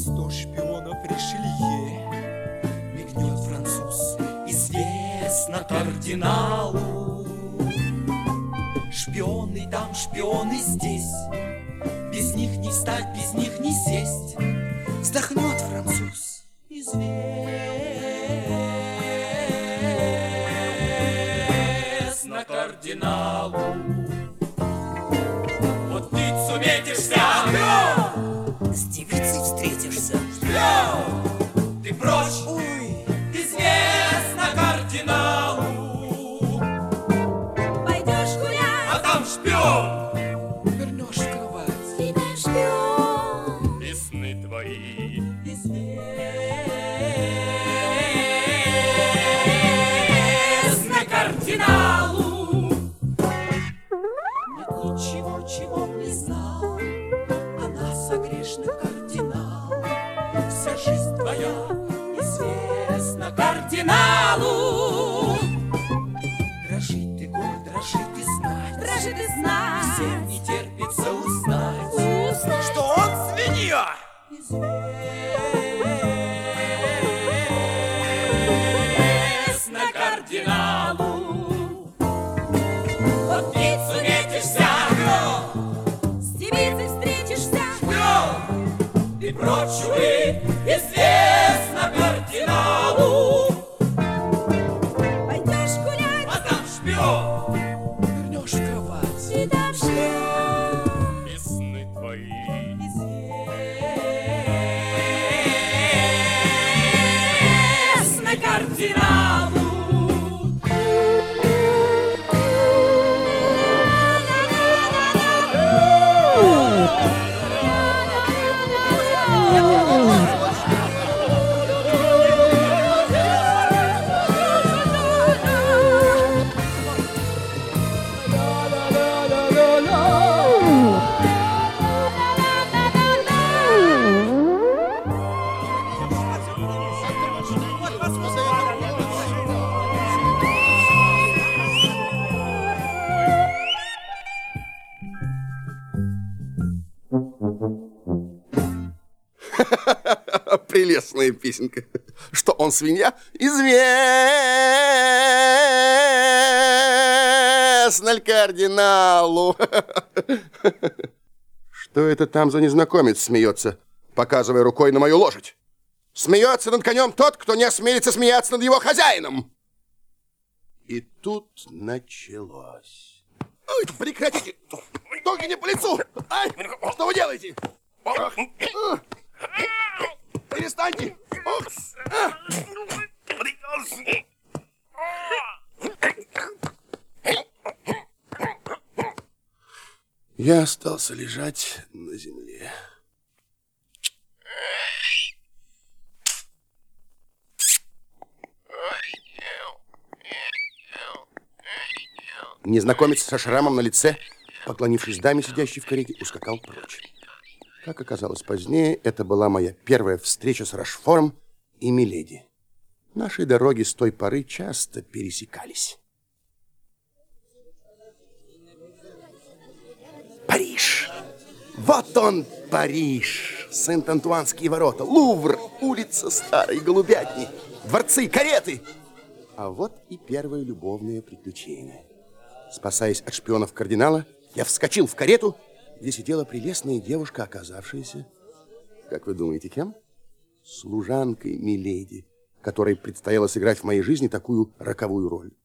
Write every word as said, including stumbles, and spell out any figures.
Сто шпионов Ришелье, мигнет француз, известно кардиналу. Шпионы там, шпионы здесь, без них не встать, без них не сесть. Вздохнет француз, известно кардиналу. Вот птицу метишься, шпион! С девицей встретишься, шпион! Ты прочь, ой, известно кардиналу. Пойдешь гулять, а там шпион! вернешь в кровать, тебя шпион. И сны твои известны кардиналу. Нет ничего, чего б не знал о нас, о грешных кардинал. Вся жизнь твоя известна кардиналу. Дрожит и горд, дрожит и знать, Дрожит и знать, всем не терпится узнать, узнать, что он свинья. Известно кардиналу. Вот птицу метишься, шпион! с девицей встретишься, Шпион! И прочь, увы, известно кардиналу. пойдешь гулять, А там шпион! Вернешь в кровать, тебя шпион. и сны твои известны кардиналу. Прелестная песенка. Что он свинья? Известно кардиналу. Что это там за незнакомец смеется, показывая рукой на мою лошадь? Смеется над конем тот, кто не осмелится смеяться над его хозяином. И тут началось. Ой, прекратите! Ноги не по лицу! Ай, что вы делаете? Ох, перестаньте! Ох, а. Я остался лежать на земле. Незнакомец со шрамом на лице, поклонившись даме, сидящей в карете, ускакал прочь. Как оказалось позднее, это была моя первая встреча с Рашфором и Миледи. Наши дороги с той поры часто пересекались. Париж! Вот он, Париж! Сент-Антуанские ворота, Лувр, улица Старой Голубятни, дворцы, кареты! А вот и первое любовное приключение. Спасаясь от шпионов кардинала, я вскочил в карету, где сидела прелестная девушка, оказавшаяся, как вы думаете, кем? Служанкой Миледи, которой предстояло сыграть в моей жизни такую роковую роль.